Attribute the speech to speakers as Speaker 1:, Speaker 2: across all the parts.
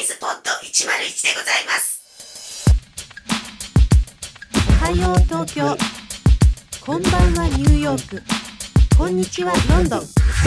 Speaker 1: ズポッド101でございます。
Speaker 2: おはよう東京、こんばんはニューヨーク、こんにちはロンドン。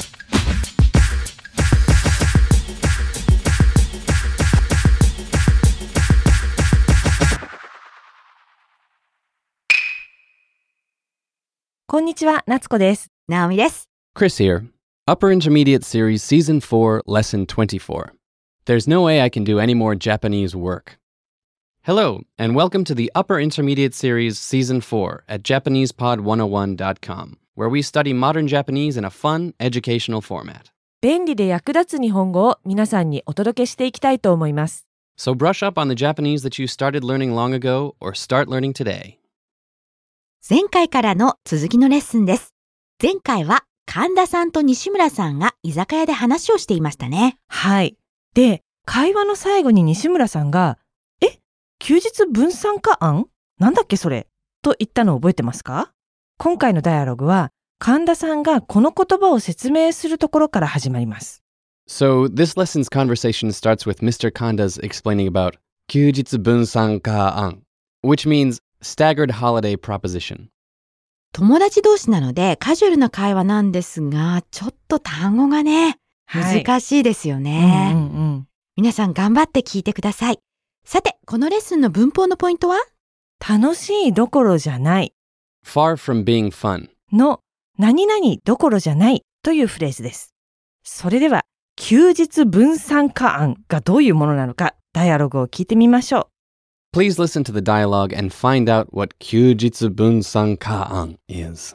Speaker 3: こんにちは、夏子です。
Speaker 2: ナオミです。
Speaker 4: Chris here. Upper Intermediate Series Season 4, Lesson 24. There's no way I can do any more Japanese work. Hello, and welcome to the Upper Intermediate Series Season 4 at JapanesePod101.com, where we study modern Japanese in a fun, educational format.
Speaker 3: 便利で役立つ日本語を皆さんにお届けしていきたいと思います。
Speaker 4: So brush up on the Japanese that you started learning long ago or start learning today.
Speaker 2: 前回からの続きのレッスンです。前回は神田さんと西村さんが居酒屋で話をしていましたね。
Speaker 3: はい。で、会話の最後に西村さんが、休日分散化案？なんだっけそれ？と言ったのを覚えてますか？今回のダイアログは、神田さんがこの言葉を説明するところから始まります。
Speaker 4: So this lesson's conversation starts with Mr. Kanda's explaining about 休日分散化案, which means staggered holiday proposition.
Speaker 2: 友達同士なのでカジュアルな会話なんですが、ちょっと単語がね、難しいですよね。皆さん頑張って聞いてください。さて、このレッスンの文法のポイントは？
Speaker 3: 楽しいどころじゃない。
Speaker 4: Far from being fun.
Speaker 3: の何々どころじゃないというフレーズです。それでは、休日分散化案がどういうものなのか、ダイアログを聞いてみましょう。
Speaker 4: Please listen to the dialogue and find out what 休日分散化案 is.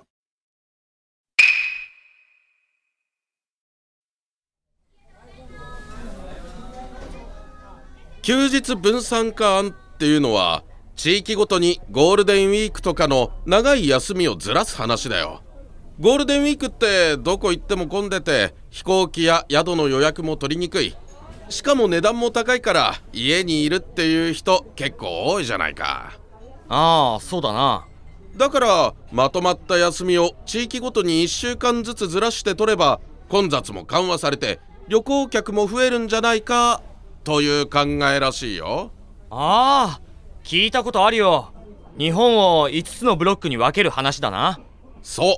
Speaker 5: 休日分散化案っていうのは地域ごとにゴールデンウィークとかの長い休みをずらす話だよ。ゴールデンウィークってどこ行っても混んでて飛行機や宿の予約も取りにくい。しかも値段も高いから家にいるっていう人結構多いじゃないか。
Speaker 6: ああ、そうだな。
Speaker 5: だからまとまった休みを地域ごとに1週間ずつずらして取れば混雑も緩和されて旅行客も増えるんじゃないかという考えらしいよ。
Speaker 6: ああ、聞いたことあるよ。日本を5つのブロックに分ける話だな。
Speaker 5: そう、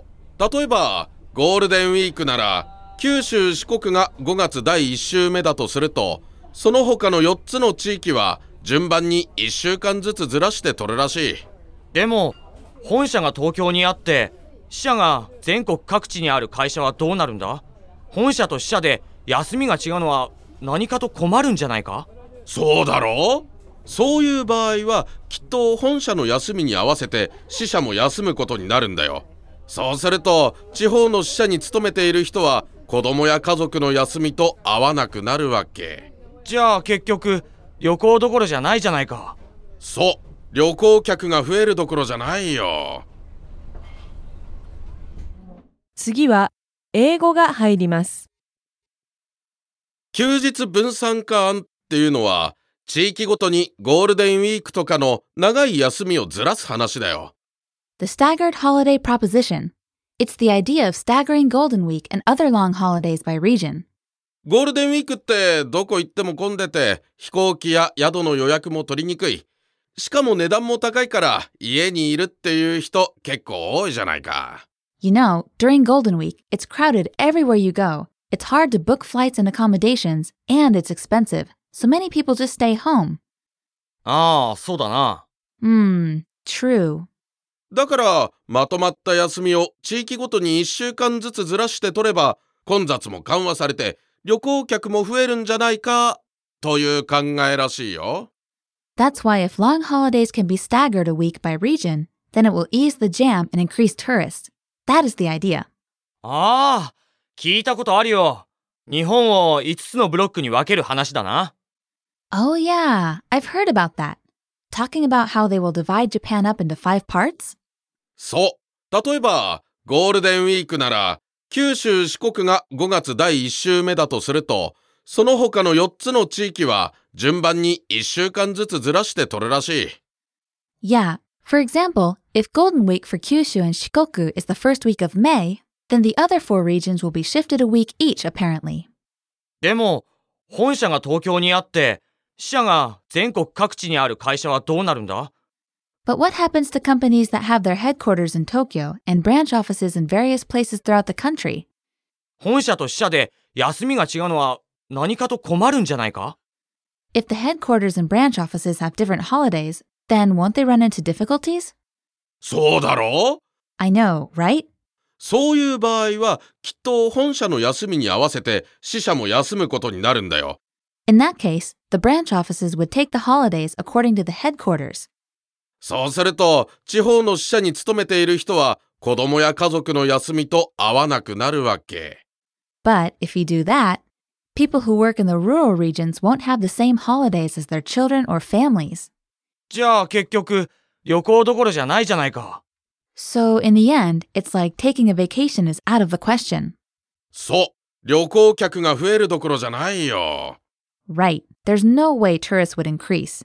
Speaker 5: 例えばゴールデンウィークなら九州四国が5月第1週目だとすると、その他の4つの地域は順番に1週間ずつずらして取るらしい。
Speaker 6: でも本社が東京にあって支社が全国各地にある会社はどうなるんだ？本社と支社で休みが違うのは何かと困るんじゃないか？
Speaker 5: そうだろう。そういう場合はきっと本社の休みに合わせて支社も休むことになるんだよ。そうすると地方の支社に勤めている人は子供や家族の休みと合わなくなるわけ。
Speaker 6: じゃあ結局旅行どころじゃないじゃないか。
Speaker 5: そう、旅行客が増えるどころじゃないよ。
Speaker 3: 次は英語が入ります。
Speaker 5: 休日分散化案っていうのは地域ごとにゴールデンウィークとかの長い休みをずらす話だよ。
Speaker 7: The staggered holiday proposition. It's the idea of staggering Golden Week and other long holidays by region.
Speaker 5: ゴールデンウィークってどこ行っても混んでて飛行機や宿の予約も取りにくい。しかも値段も高いから家にいるっていう人結構多いじゃないか。
Speaker 7: You know, during Golden Week, it's crowded everywhere you go. It's hard to book flights and accommodations, and it's expensive. So many people just stay home.
Speaker 6: ああ、そうだな。
Speaker 7: True.
Speaker 5: だからまとまった休みを地域ごとに1週間ずつずらして取れば混雑も緩和されて旅行客も増えるんじゃないかという考えらしいよ。
Speaker 7: That's why if long holidays can be staggered a week by region, then it will ease the jam and increase tourists. That is the idea.
Speaker 6: ああ、聞いたことあるよ。日本を5つのブロックに分ける話だな。
Speaker 7: Oh yeah, I've heard about that. Talking about how they will divide Japan up into 5 parts?
Speaker 5: そう、例えばゴールデンウィークなら九州四国が5月第1週目だとすると、その他の4つの地域は順番に1週間ずつずらして取るらしい。
Speaker 7: Yeah, for example, if Golden Week for Kyushu and Shikoku is the first week of May, then the other 4 regions will be shifted a week each apparently.
Speaker 6: でも本社が東京にあって支社が全国各地にある会社はどうなるんだ？
Speaker 7: But what happens to companies that have their headquarters in Tokyo and branch offices in various places throughout the country?
Speaker 6: 本社と支社で休みが違うのは何かと困るんじゃないか？
Speaker 7: If the headquarters and branch offices have different holidays, then won't they run into difficulties?
Speaker 5: そうだろう？
Speaker 7: I know, right?
Speaker 5: そういう場合はきっと本社の休みに合わせて支社も休むことになるんだよ。
Speaker 7: In that case, the branch offices would take the holidays according to the headquarters.
Speaker 5: そうすると地方の支社に勤めている人は子供や家族の休みと合わなくなるわけ。
Speaker 7: But if you do that, people who work in the rural regions won't have the same holidays as their children or families.
Speaker 6: じゃあ結局旅行どころじゃないじゃないか。
Speaker 7: So in the end, it's like taking a vacation is out of the question.
Speaker 5: そう、旅行客が増えるどころじゃないよ。
Speaker 7: Right, there's no way tourists would increase.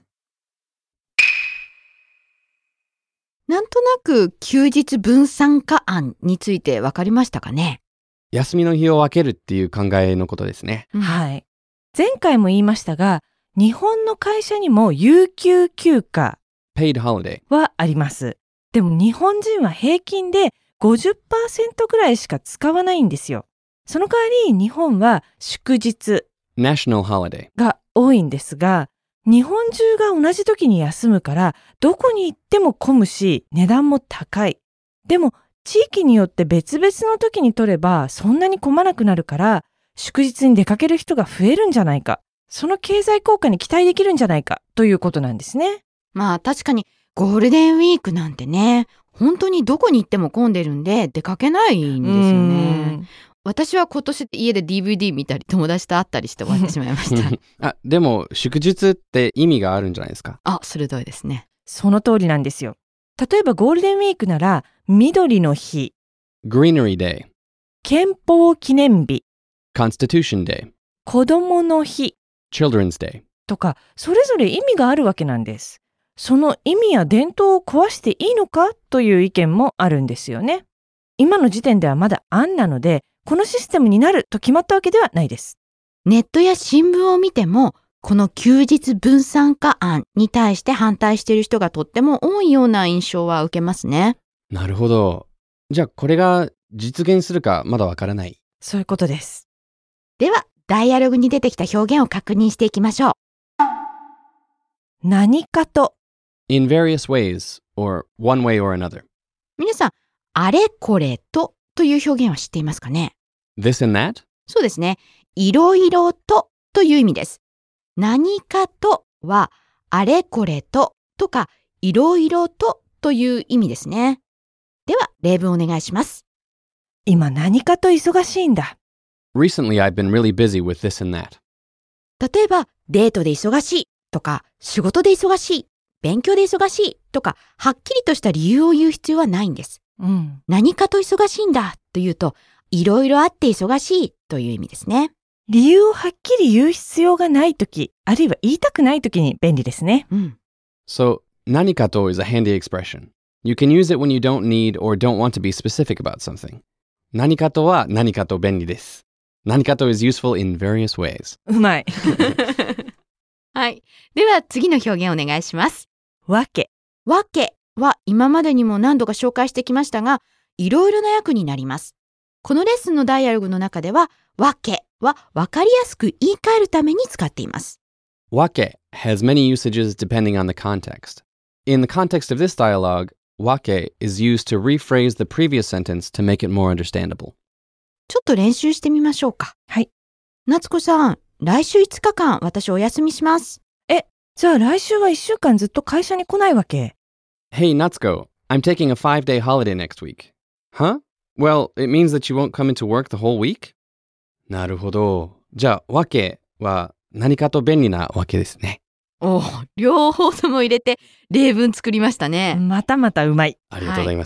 Speaker 2: なんとなく休日分散化案についてわかりましたかね？
Speaker 4: 休みの日を分けるっていう考えのことですね。
Speaker 3: はい。前回も言いましたが、日本の会社にも有給休暇
Speaker 4: Paid holiday.
Speaker 3: はあります。でも日本人は平均で 50% ぐらいしか使わないんですよ。その代わり日本は祝日
Speaker 4: National holiday.
Speaker 3: が多いんですが、日本中が同じ時に休むからどこに行っても混むし値段も高い。でも地域によって別々の時に取ればそんなに混まなくなるから祝日に出かける人が増えるんじゃないか。その経済効果に期待できるんじゃないかということなんですね。
Speaker 2: まあ確かにゴールデンウィークなんてね、本当にどこに行っても混んでるんで出かけないんですよね。私は今年家で DVD 見たり友達と会ったりして終わってしまいました。
Speaker 4: あ、でも祝日って意味があるんじゃないですか？
Speaker 2: あ、鋭いですね。
Speaker 3: その通りなんですよ。例えばゴールデンウィークなら緑の日、
Speaker 4: Greenery Day.
Speaker 3: 憲法記念日、
Speaker 4: Constitution Day.
Speaker 3: 子供の日
Speaker 4: Children's Day.
Speaker 3: とかそれぞれ意味があるわけなんです。その意味や伝統を壊していいのかという意見もあるんですよね。今の時点ではまだ案なので、このシステムになると決まったわけではないです。
Speaker 2: ネットや新聞を見ても、この休日分散化案に対して反対している人がとっても多いような印象は受けますね。
Speaker 4: なるほど。じゃあこれが実現するかまだわからない。
Speaker 3: そういうことです。
Speaker 2: では、ダイアログに出てきた表現を確認していきましょう。
Speaker 3: 何かと。
Speaker 4: In various ways, or one way or another.
Speaker 2: 皆さん、あれこれとという表現は知っていますかね？
Speaker 4: This and that?
Speaker 2: そうですね。いろいろとという意味です。何かとは、あれこれととか、いろいろとという意味ですね。では、例文お願いします。
Speaker 3: 今何かと忙しいんだ。
Speaker 4: Recently I've been really busy with this and that.
Speaker 2: 例えば、デートで忙しいとか、仕事で忙しい、勉強で忙しいとか、はっきりとした理由を言う必要はないんです。何かと忙しいんだというと、いろいろあって忙しいという意味ですね。
Speaker 3: 理由をはっきり言う必要がないとき、あるいは言いたくないときに便利ですね。
Speaker 4: So, 何かと is a handy expression. You can use it when you don't need or don't want to be specific about something. 何かとは何かと便利です。何かと is useful in various ways.
Speaker 3: うまい。
Speaker 2: はい。では次の表現お願いします。
Speaker 3: わけ。
Speaker 2: わけは今までにも何度か紹介してきましたが、いろいろな訳になります。このレッスンのダイアログの中では、わけは分かりやすく言い換えるために使っています。
Speaker 4: わけ has many usages depending on the context. In the context of this dialogue, わけ is used to rephrase the previous sentence to make it more understandable.
Speaker 2: ちょっと練習してみましょうか。
Speaker 3: はい。
Speaker 2: 夏子さん、来週5日間私お休みします。
Speaker 3: じゃあ来週は1週間ずっと会社に来ないわけ？
Speaker 4: Hey, Natsuko, I'm taking a 5-day holiday next week. Huh? Well, it means that you won't come into work the whole week? なるほど。じゃあ、わけは何かと便利なわけですね。
Speaker 2: 両方とも入れて例文作りましたね。
Speaker 3: またまたうまい。
Speaker 4: ありがとうございます。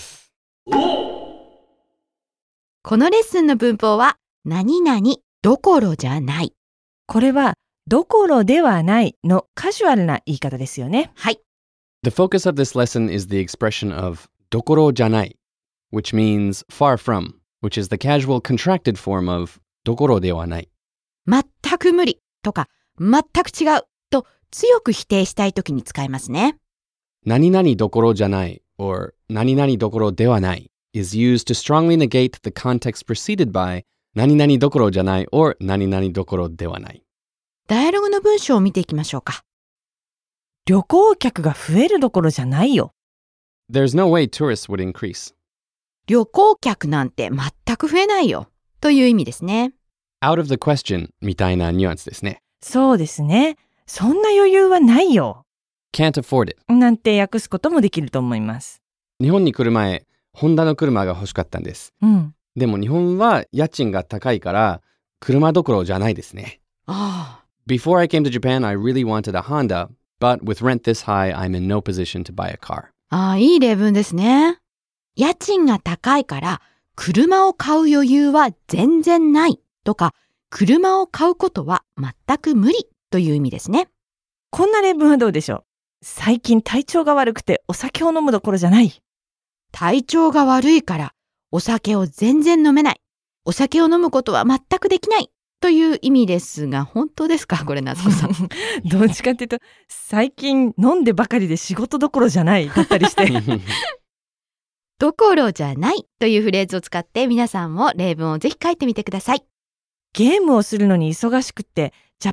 Speaker 2: このレッスンの文法は、何々どころじゃない。
Speaker 3: これは、どころではないのカジュアルな言い方ですよね。
Speaker 2: はい。
Speaker 4: The focus of this lesson is the expression of どころじゃない which means far from, which is the casual contracted form of どころではない。
Speaker 2: 全く無理とか全く違うと強く否定したいときに使いますね。
Speaker 4: 何々どころじゃない or 何々どころではない is used to strongly negate the context preceded by 何々どころじゃない or 何々どころではない。
Speaker 2: ダイアログの文章を見ていきましょうか。
Speaker 3: 旅行客が増えるどころじゃないよ。
Speaker 4: There's no way tourists would increase.
Speaker 2: 旅行客なんて全く増えないよという意味ですね。
Speaker 4: Out of the question みたいなニュアンスですね。
Speaker 3: そうですね。そんな余裕はないよ。
Speaker 4: Can't afford it.
Speaker 3: なんて訳すこともできると思います。
Speaker 4: 日本に来る前、ホンダの車が欲しかったんです。でも日本は家賃が高いから車どころじゃないですね。Before I came to Japan, I really wanted a Honda, but with rent this high, I'm in no position to buy a car.
Speaker 2: いい例文ですね。家賃が高いから車を買う余裕は全然ないとか、車を買うことは全く無理という意味ですね。
Speaker 3: こんな例文はどうでしょう。最近体調が悪くてお酒を飲むどころじゃない。
Speaker 2: 体調が悪いからお酒を全然飲めない。お酒を飲むことは全くできないという意味ですが、本当ですかこれ、夏子さん。
Speaker 3: どっちかっていうと、最近飲んでばかりで仕事どころじゃないだったりして。
Speaker 2: どころじゃないというフレーズを使って皆さんも例文をぜひ書いてみてください。
Speaker 3: ゲームをするのに忙しくって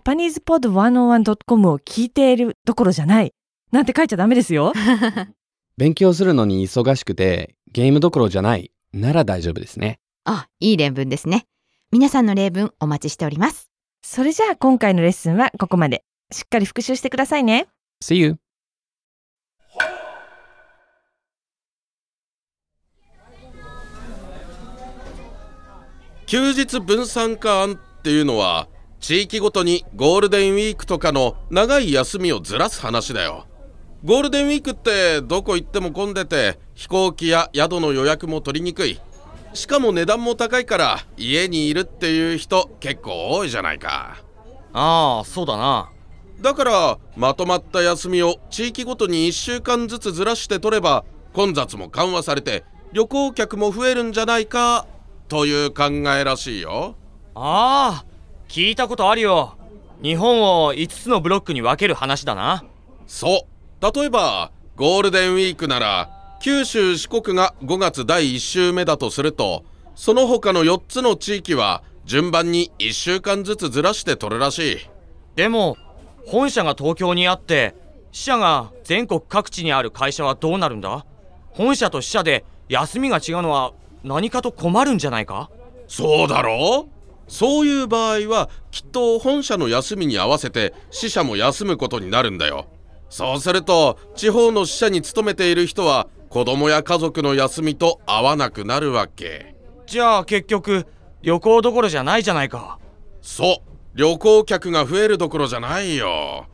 Speaker 3: JapanesePod101.com を聞いているどころじゃないなんて書いちゃダメですよ。
Speaker 4: 勉強するのに忙しくてゲームどころじゃないなら大丈夫ですね。
Speaker 2: いい例文ですね。皆さんの例文お待ちしております。
Speaker 3: それじゃあ今回のレッスンはここまで。しっかり復習してくださいね。
Speaker 4: See you!
Speaker 5: 休日分散化案っていうのは地域ごとにゴールデンウィークとかの長い休みをずらす話だよ。ゴールデンウィークってどこ行っても混んでて飛行機や宿の予約も取りにくい。しかも値段も高いから家にいるっていう人結構多いじゃないか。
Speaker 6: そうだな。
Speaker 5: だからまとまった休みを地域ごとに1週間ずつずらして取れば混雑も緩和されて旅行客も増えるんじゃないかという考えらしいよ。
Speaker 6: 聞いたことあるよ。日本を5つのブロックに分ける話だな。
Speaker 5: そう。例えばゴールデンウィークなら九州四国が5月第1週目だとすると、その他の4つの地域は順番に1週間ずつずらして取るらしい。
Speaker 6: でも本社が東京にあって支社が全国各地にある会社はどうなるんだ？本社と支社で休みが違うのは何かと困るんじゃないか？
Speaker 5: そうだろう。そういう場合はきっと本社の休みに合わせて支社も休むことになるんだよ。そうすると地方の支社に勤めている人は子供や家族の休みと合わなくなるわけ。
Speaker 6: じゃあ結局旅行どころじゃないじゃないか。
Speaker 5: そう、旅行客が増えるどころじゃないよ。